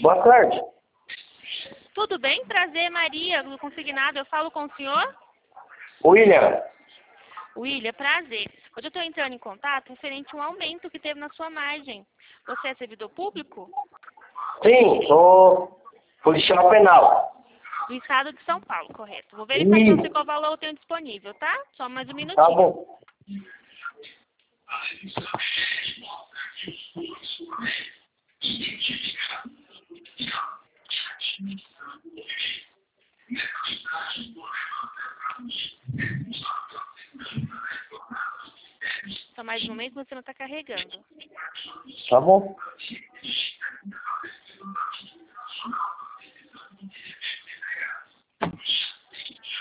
Boa tarde. Tudo bem? Prazer, Maria, do consignado. Eu falo com o senhor? William. William, prazer. Hoje eu estou entrando em contato referente a um aumento que teve na sua margem. Você é servidor público? Sim, sou policial penal. Do estado de São Paulo, correto. Vou verificar com você qual valor eu tenho disponível, tá? Só mais um minutinho. Tá bom. Só mais um momento, você não está carregando. Tá bom.